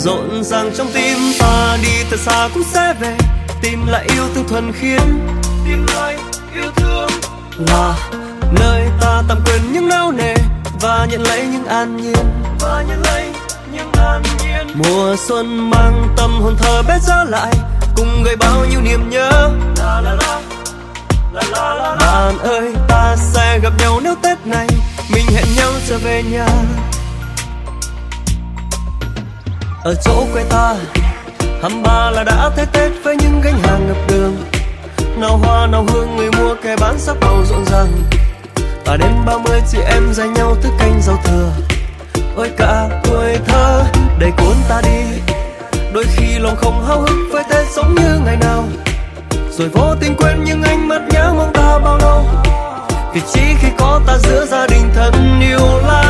rộn ràng trong tim ta, đi thật xa cũng sẽ về, tìm lại yêu thương thuần khiết, tìm lại yêu thương là nơi ta tạm quên những nao nề và nhận lấy những an nhiên, mùa xuân mang tâm hồn thơ bé trở lại, cùng gợi bao nhiêu niềm nhớ. Bạn ơi, ta sẽ gặp nhau nếu Tết này mình hẹn nhau trở về nhà. Ở chỗ quê ta, 23 là đã thấy Tết với những gánh hàng ngập đường, nào hoa nào hương, người mua kẻ bán sắc màu rộn ràng. Và đêm 30 chị em dành nhau thức canh rau thừa. Ôi cả tuổi thơ đầy cuốn ta đi, đôi khi lòng không háo hức với Tết giống như ngày nào, rồi vô tình quên những ánh mắt nhớ mong ta bao lâu. Vì chỉ khi có ta giữa gia đình thân yêu là